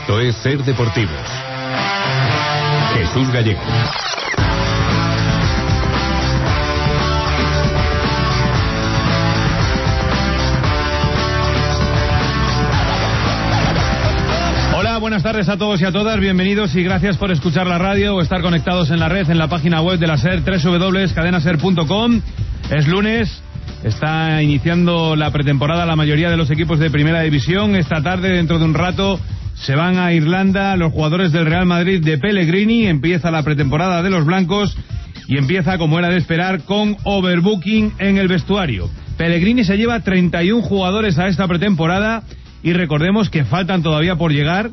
Esto es Ser Deportivos. Jesús Gallego. Hola, buenas tardes a todos y a todas, bienvenidos y gracias por escuchar la radio o estar conectados en la red, en la página web de la SER, www.cadenaser.com. Es lunes, está iniciando la pretemporada la mayoría de los equipos de Primera División. Esta tarde, dentro de un rato, se van a Irlanda los jugadores del Real Madrid de Pellegrini. Empieza la pretemporada de los blancos y empieza, como era de esperar, con overbooking en el vestuario. Pellegrini se lleva 31 jugadores a esta pretemporada y recordemos que faltan todavía por llegar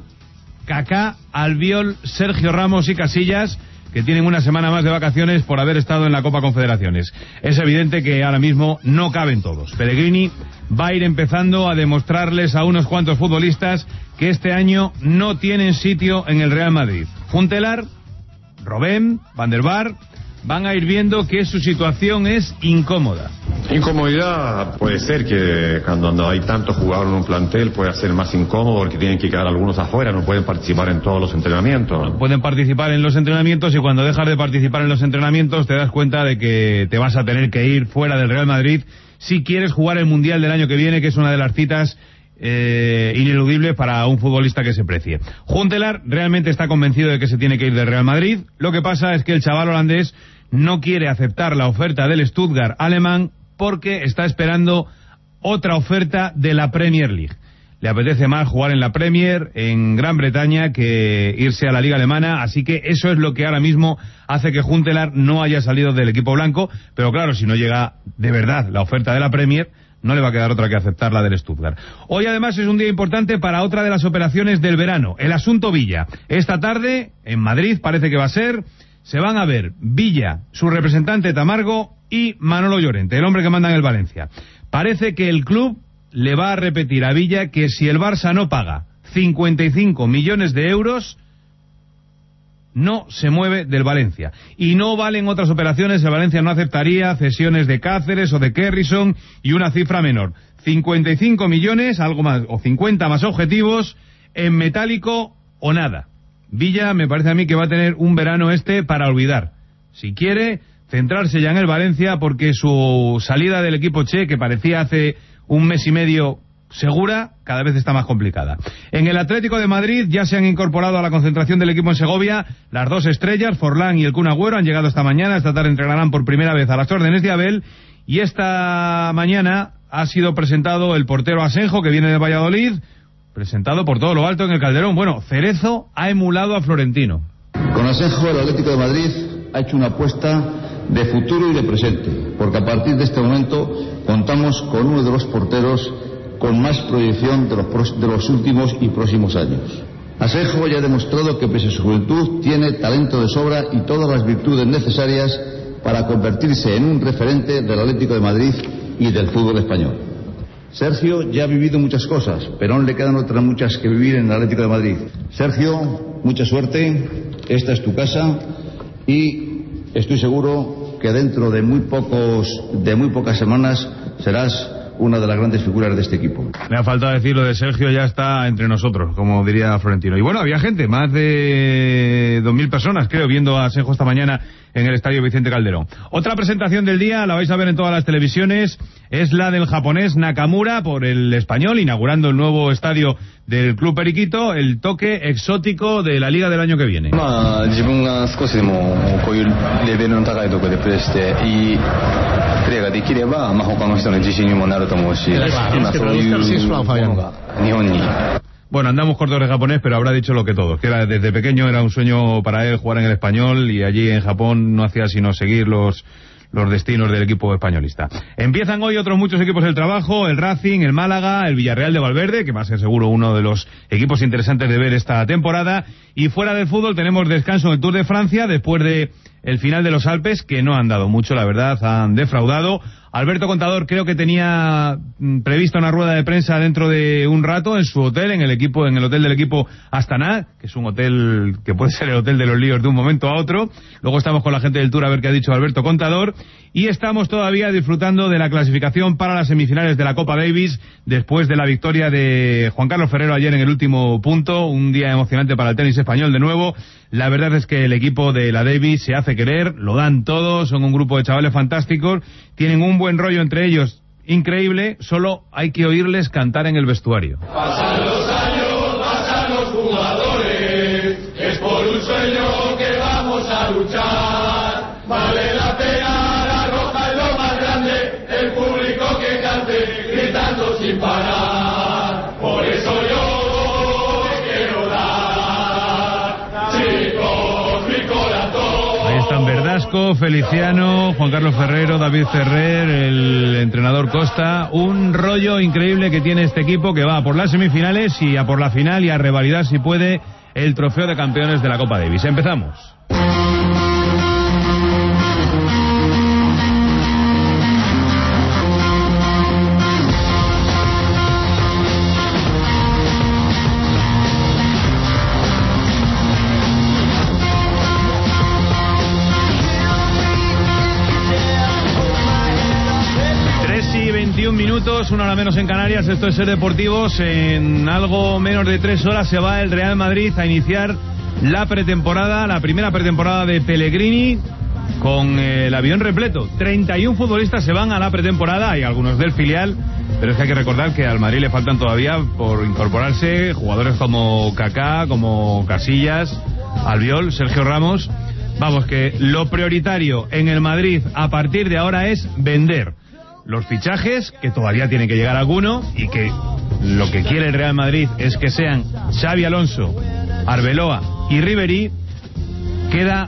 Kaká, Albiol, Sergio Ramos y Casillas, que tienen una semana más de vacaciones por haber estado en la Copa Confederaciones. Es evidente que ahora mismo no caben todos. Pellegrini va a ir empezando a demostrarles a unos cuantos futbolistas que este año no tienen sitio en el Real Madrid. Huntelaar, Robben, Van der Vaart van a ir viendo que su situación es incómoda. Incomodidad puede ser que cuando hay tantos jugadores en un plantel puede ser más incómodo porque tienen que quedar algunos afuera, no pueden participar en todos los entrenamientos. No pueden participar en los entrenamientos y cuando dejas de participar en los entrenamientos te das cuenta de que te vas a tener que ir fuera del Real Madrid si quieres jugar el Mundial del año que viene, que es una de las citas ineludibles para un futbolista que se precie. Huntelaar realmente está convencido de que se tiene que ir del Real Madrid. Lo que pasa es que el chaval holandés no quiere aceptar la oferta del Stuttgart alemán porque está esperando otra oferta de la Premier League. Le apetece más jugar en la Premier, en Gran Bretaña, que irse a la Liga Alemana, así que eso es lo que ahora mismo hace que Huntelaar no haya salido del equipo blanco, pero claro, si no llega de verdad la oferta de la Premier, no le va a quedar otra que aceptar la del Stuttgart. Hoy además es un día importante para otra de las operaciones del verano, el asunto Villa. Esta tarde, en Madrid, parece que va a ser, se van a ver Villa, su representante Tamargo y Manolo Llorente, el hombre que manda en el Valencia. Parece que el club le va a repetir a Villa que si el Barça no paga 55 millones de euros, no se mueve del Valencia. Y no valen otras operaciones, el Valencia no aceptaría cesiones de Cáceres o de Kerrison y una cifra menor. 55 millones, algo más, o 50 más objetivos, en metálico o nada. Villa me parece a mí que va a tener un verano para olvidar. Si quiere centrarse ya en el Valencia, porque su salida del equipo che, que parecía hace un mes y medio segura, cada vez está más complicada. En el Atlético de Madrid ya se han incorporado a la concentración del equipo en Segovia las dos estrellas, Forlán y el Kun Agüero, han llegado esta mañana. Esta tarde entrenarán por primera vez a las órdenes de Abel, y esta mañana ha sido presentado el portero Asenjo, que viene de Valladolid, presentado por todo lo alto en el Calderón. Bueno, Cerezo ha emulado a Florentino. Con Asenjo, el Atlético de Madrid ha hecho una apuesta de futuro y de presente, porque a partir de este momento contamos con uno de los porteros con más proyección de los últimos y próximos años. Asenjo ya ha demostrado que pese a su juventud tiene talento de sobra y todas las virtudes necesarias para convertirse en un referente del Atlético de Madrid y del fútbol español. Sergio ya ha vivido muchas cosas, pero aún le quedan otras muchas que vivir en el Atlético de Madrid. Sergio, mucha suerte, esta es tu casa y estoy seguro que dentro de muy pocas semanas serás una de las grandes figuras de este equipo. Me ha faltado decir lo de Sergio, ya está entre nosotros, como diría Florentino. Y bueno, había gente, más de 2.000 personas, creo, viendo a Asenjo esta mañana en el Estadio Vicente Calderón. Otra presentación del día, la vais a ver en todas las televisiones, es la del japonés Nakamura por el Español, inaugurando el nuevo estadio del Club Periquito, el toque exótico de la Liga del año que viene. Bueno, andamos cortos de japonés, pero habrá dicho lo que todos, que desde pequeño era un sueño para él jugar en el Español, y allí en Japón no hacía sino seguir los destinos del equipo españolista. Empiezan hoy otros muchos equipos del trabajo, el Racing, el Málaga, el Villarreal de Valverde, que va a ser seguro uno de los equipos interesantes de ver esta temporada, y fuera del fútbol tenemos descanso en el Tour de Francia, después de el final de los Alpes, que no han dado mucho, la verdad, han defraudado. Alberto Contador creo que tenía prevista una rueda de prensa dentro de un rato en su hotel, en el hotel del equipo Astana, que es un hotel que puede ser el hotel de los líos de un momento a otro. Luego estamos con la gente del Tour a ver qué ha dicho Alberto Contador. Y estamos todavía disfrutando de la clasificación para las semifinales de la Copa Davis, después de la victoria de Juan Carlos Ferrero ayer en el último punto. Un día emocionante para el tenis español de nuevo. La verdad es que el equipo de la Davis se hace querer, lo dan todo, son un grupo de chavales fantásticos, tienen un buen rollo entre ellos increíble, solo hay que oírles cantar en el vestuario. Pasan los años, pasan los jugadores, es por un sueño que vamos a luchar, vale la pena, la roja es lo más grande, el público que cante, gritando sin parar, por eso yo quiero dar, chicos, mi corazón. Ahí están Verdasco, Feliciano, Juan Carlos Ferrero, David Ferrer, el entrenador Costa. Un rollo increíble que tiene este equipo, que va por las semifinales y a por la final y a revalidar, si puede, el trofeo de campeones de la Copa Davis. Empezamos. Minutos, una hora menos en Canarias. Esto es Ser Deportivos. En algo menos de 3 horas se va el Real Madrid a iniciar la pretemporada, la primera pretemporada de Pellegrini, con el avión repleto. 31 futbolistas se van a la pretemporada, hay algunos del filial, pero es que hay que recordar que al Madrid le faltan todavía por incorporarse jugadores como Kaká, como Casillas, Albiol, Sergio Ramos. Vamos, que lo prioritario en el Madrid a partir de ahora es vender los fichajes, que todavía tiene que llegar alguno, y que lo que quiere el Real Madrid es que sean Xabi Alonso, Arbeloa y Ribéry. Queda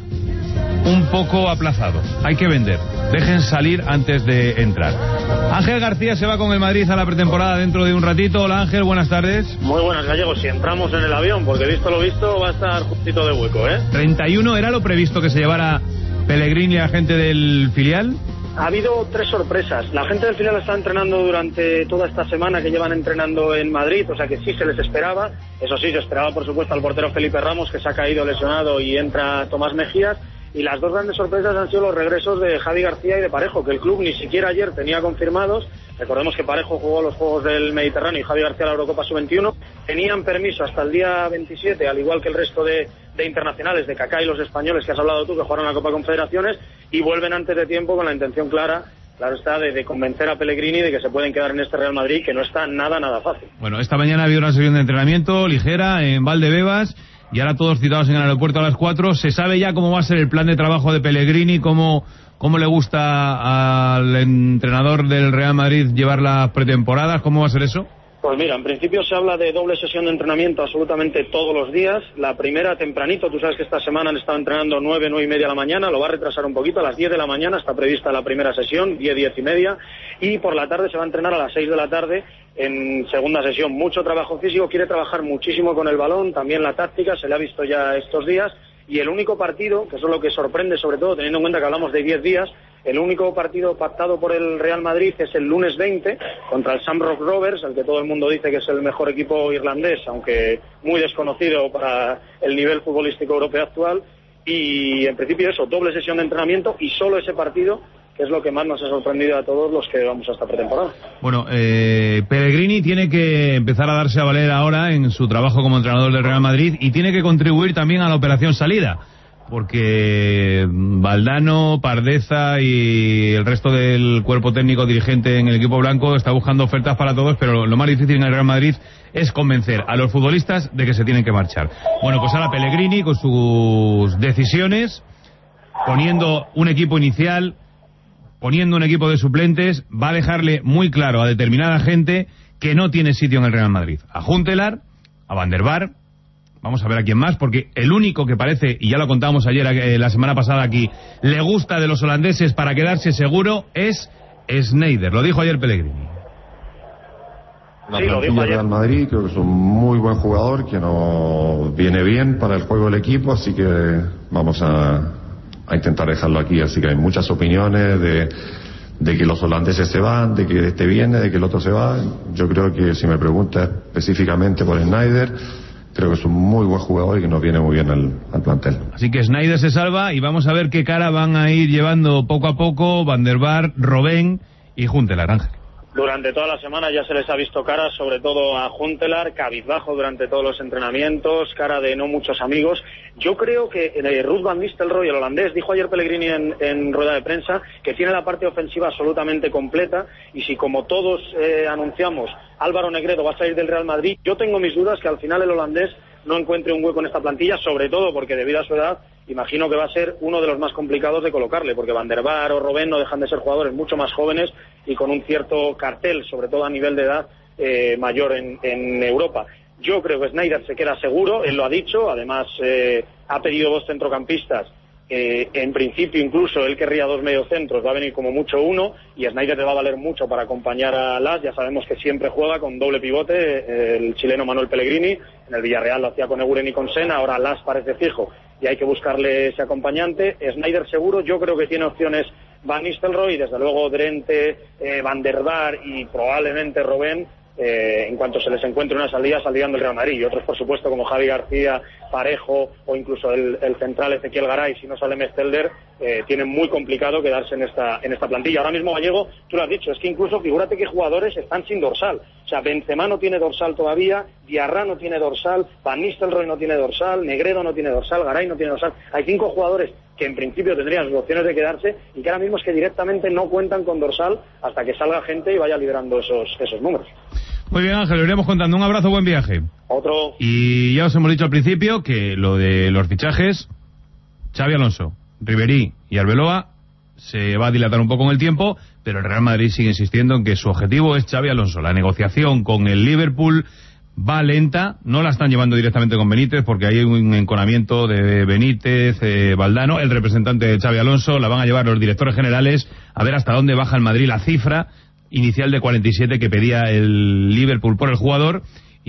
un poco aplazado, hay que vender, dejen salir antes de entrar. Ángel García se va con el Madrid a la pretemporada dentro de un ratito. Hola Ángel, buenas tardes. Muy buenas, Gallegos, si entramos en el avión, porque visto lo visto va a estar justito de hueco, 31, ¿era lo previsto que se llevara Pellegrini y la gente del filial? Ha habido 3 sorpresas. La gente del filial está entrenando durante toda esta semana que llevan entrenando en Madrid, o sea que sí se les esperaba. Eso sí, se esperaba por supuesto al portero Felipe Ramos, que se ha caído lesionado, y entra Tomás Mejías. Y las 2 grandes sorpresas han sido los regresos de Javi García y de Parejo, que el club ni siquiera ayer tenía confirmados. Recordemos que Parejo jugó los Juegos del Mediterráneo y Javi García la Eurocopa Sub-21. Tenían permiso hasta el día 27, al igual que el resto de internacionales, de Kaká y los españoles que has hablado tú, que jugaron la Copa Confederaciones, y vuelven antes de tiempo con la intención clara, claro está, de convencer a Pellegrini de que se pueden quedar en este Real Madrid, que no está nada fácil. Bueno, esta mañana ha habido una sesión de entrenamiento ligera en Valdebebas, y ahora todos citados en el aeropuerto a las 4. ¿Se sabe ya cómo va a ser el plan de trabajo de Pellegrini? ¿Cómo le gusta al entrenador del Real Madrid llevar las pretemporadas? ¿Cómo va a ser eso? Pues mira, en principio se habla de doble sesión de entrenamiento absolutamente todos los días. La primera tempranito, tú sabes que esta semana han estado entrenando 9 y media de la mañana, lo va a retrasar un poquito, a las 10 de la mañana está prevista la primera sesión, 10 y media, y por la tarde se va a entrenar a las 6 de la tarde en segunda sesión. Mucho trabajo físico, quiere trabajar muchísimo con el balón, también la táctica, se le ha visto ya estos días, y el único partido, que eso es lo que sorprende sobre todo, teniendo en cuenta que hablamos de 10 días, el único partido pactado por el Real Madrid es el lunes 20 contra el Shamrock Rovers, el que todo el mundo dice que es el mejor equipo irlandés, aunque muy desconocido para el nivel futbolístico europeo actual, y en principio eso, doble sesión de entrenamiento y solo ese partido, que es lo que más nos ha sorprendido a todos los que vamos a esta pretemporada. Bueno, Pellegrini tiene que empezar a darse a valer ahora en su trabajo como entrenador del Real Madrid, y tiene que contribuir también a la operación salida, porque Valdano, Pardeza y el resto del cuerpo técnico dirigente en el equipo blanco está buscando ofertas para todos, pero lo más difícil en el Real Madrid es convencer a los futbolistas de que se tienen que marchar. Bueno, pues ahora Pellegrini con sus decisiones, poniendo un equipo inicial, poniendo un equipo de suplentes, va a dejarle muy claro a determinada gente que no tiene sitio en el Real Madrid. A Huntelaar, a Van der Vaart, vamos a ver a quién más, porque el único que parece, y ya lo contábamos ayer, la semana pasada aquí, le gusta de los holandeses para quedarse seguro, es Sneijder. Lo dijo ayer Pellegrini. La plantilla del Real Madrid, creo que es un muy buen jugador, que no viene bien para el juego del equipo, así que vamos a intentar dejarlo aquí. Así que hay muchas opiniones de que los holandeses se van, de que este viene, de que el otro se va. Yo creo que, si me preguntas específicamente por Sneijder, creo que es un muy buen jugador y que nos viene muy bien al plantel. Así que Sneijder se salva y vamos a ver qué cara van a ir llevando poco a poco Van der Vaart, Robben y Huntelaar, Ángel. Durante toda la semana ya se les ha visto caras, sobre todo a Huntelaar, cabizbajo durante todos los entrenamientos, cara de no muchos amigos. Yo creo que Ruud van Nistelrooy, el holandés, dijo ayer Pellegrini en rueda de prensa que tiene la parte ofensiva absolutamente completa, y si, como todos anunciamos, Álvaro Negredo va a salir del Real Madrid, yo tengo mis dudas que al final el holandés no encuentre un hueco en esta plantilla, sobre todo porque debido a su edad imagino que va a ser uno de los más complicados de colocarle, porque Van der Vaart o Robben no dejan de ser jugadores mucho más jóvenes y con un cierto cartel, sobre todo a nivel de edad, mayor en Europa. Yo creo que Sneijder se queda seguro, él lo ha dicho, además ha pedido 2 centrocampistas. En principio incluso él querría 2 mediocentros, va a venir como mucho 1, y Sneijder le va a valer mucho para acompañar a Las. Ya sabemos que siempre juega con doble pivote el chileno Manuel Pellegrini, en el Villarreal lo hacía con Eguren y con Sen, ahora Las parece fijo y hay que buscarle ese acompañante. Sneijder seguro, yo creo que tiene opciones Van Nistelrooy, desde luego Drenthe, Van der Vaart y probablemente Robben. En cuanto se les encuentre una salida, saldrían del Real Madrid, y otros por supuesto como Javi García, Parejo o incluso el central Ezequiel Garay, si no sale Mestelder, tienen muy complicado quedarse en esta plantilla. Ahora mismo, Gallego, tú lo has dicho, es que incluso figúrate que jugadores están sin dorsal, o sea, Benzema no tiene dorsal todavía, Diarra no tiene dorsal, Van Nistelrooy no tiene dorsal, Negredo no tiene dorsal, Garay no tiene dorsal. Hay 5 jugadores que en principio tendrían sus opciones de quedarse y que ahora mismo es que directamente no cuentan con dorsal hasta que salga gente y vaya liderando esos números. Muy bien, Ángel, lo iremos contando. Un abrazo, buen viaje. Otro. Y ya os hemos dicho al principio que lo de los fichajes, Xabi Alonso, Ribéry y Arbeloa, se va a dilatar un poco en el tiempo, pero el Real Madrid sigue insistiendo en que su objetivo es Xabi Alonso. La negociación con el Liverpool va lenta, no la están llevando directamente con Benítez porque hay un enconamiento de Benítez, Valdano, el representante de Xabi Alonso, la van a llevar los directores generales a ver hasta dónde baja el Madrid la cifra inicial de 47 que pedía el Liverpool por el jugador,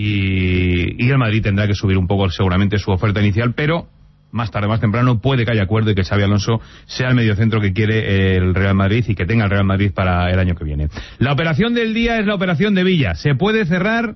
y el Madrid tendrá que subir un poco seguramente su oferta inicial, pero más tarde, más temprano, puede que haya acuerdo y que Xabi Alonso sea el mediocentro que quiere el Real Madrid y que tenga el Real Madrid para el año que viene. La operación del día es la operación de Villa. ¿Se puede cerrar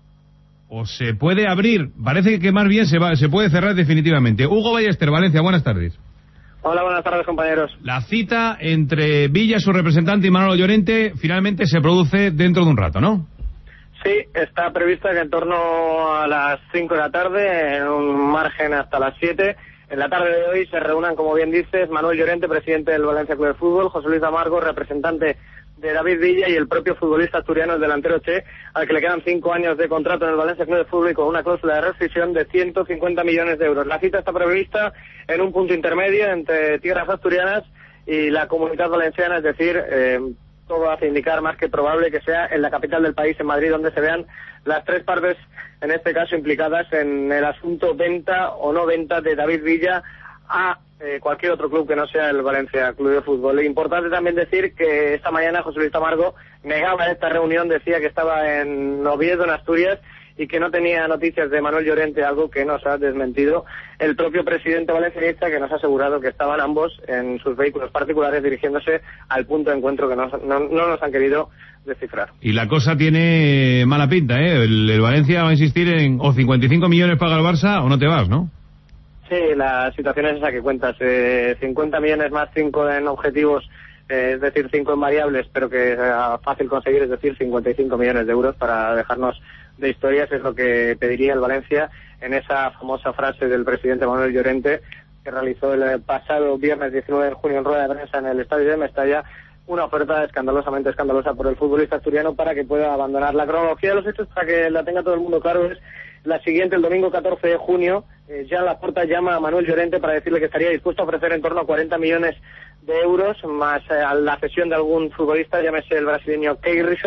o se puede abrir? Parece que más bien se puede cerrar definitivamente. Hugo Ballester, Valencia, buenas tardes. Hola, buenas tardes, compañeros. La cita entre Villa, su representante, y Manolo Llorente finalmente se produce dentro de un rato, ¿no? Sí, está prevista que en torno a las 5 de la tarde, en un margen hasta las 7, en la tarde de hoy se reúnan, como bien dices, Manuel Llorente, presidente del Valencia Club de Fútbol, José Luis Amargo, representante de David Villa, y el propio futbolista asturiano, el delantero Che, al que le quedan 5 años de contrato en el Valencia Club de Fútbol y con una cláusula de rescisión de 150 millones de euros. La cita está prevista en un punto intermedio entre tierras asturianas y la Comunidad Valenciana, es decir, todo hace indicar más que probable que sea en la capital del país, en Madrid, donde se vean las 3 partes, en este caso implicadas en el asunto venta o no venta de David Villa a cualquier otro club que no sea el Valencia Club de Fútbol. Es importante también decir que esta mañana José Luis Amargo negaba esta reunión, decía que estaba en Oviedo, en Asturias, y que no tenía noticias de Manuel Llorente, algo que nos ha desmentido el propio presidente valencianista, que nos ha asegurado que estaban ambos en sus vehículos particulares dirigiéndose al punto de encuentro que no nos han querido descifrar. Y la cosa tiene mala pinta, ¿eh? El Valencia va a insistir en o 55 millones paga el Barça o no te vas, ¿no? Sí, la situación es esa que cuentas, 50 millones más 5 en objetivos, es decir, 5 en variables, pero que sea fácil conseguir, es decir, 55 millones de euros para dejarnos de historias, es lo que pediría el Valencia en esa famosa frase del presidente Manuel Llorente, que realizó el pasado viernes 19 de junio en rueda de prensa en el estadio de Mestalla, una oferta escandalosamente escandalosa por el futbolista asturiano para que pueda abandonar. La cronología de los hechos, para que la tenga todo el mundo claro, es la siguiente. El domingo 14 de junio, Joan Laporta llama a Manuel Llorente para decirle que estaría dispuesto a ofrecer en torno a 40 millones de euros, más a la cesión de algún futbolista, llámese el brasileño Keirson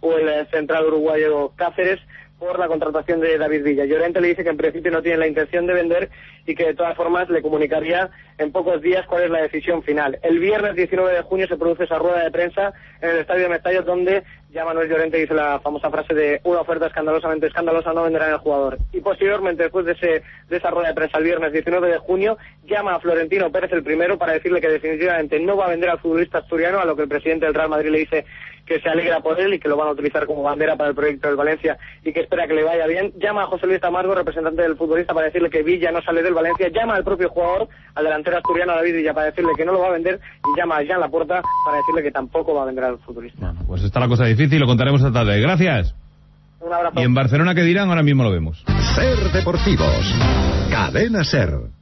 o el central uruguayo Cáceres, por la contratación de David Villa. Llorente le dice que en principio no tiene la intención de vender y que de todas formas le comunicaría en pocos días cuál es la decisión final. El viernes 19 de junio se produce esa rueda de prensa en el Estadio de Mestalla, donde ya Manuel Llorente dice la famosa frase de una oferta escandalosamente escandalosa no venderán al jugador. Y posteriormente, después de esa rueda de prensa el viernes 19 de junio, llama a Florentino Pérez el primero para decirle que definitivamente no va a vender al futbolista asturiano, a lo que el presidente del Real Madrid le dice que se alegra por él y que lo van a utilizar como bandera para el proyecto del Valencia y que espera que le vaya bien. Llama a José Luis Tamargo, representante del futbolista, para decirle que Villa no sale del Valencia. Llama al propio jugador, al delantero asturiano David Villa, para decirle que no lo va a vender, y llama a Jean Laporta para decirle que tampoco va a vender al futbolista. Bueno, pues está la cosa difícil, lo contaremos esta tarde. Gracias. Un abrazo. Y en Barcelona, ¿qué dirán? Ahora mismo lo vemos. Ser Deportivos. Cadena Ser.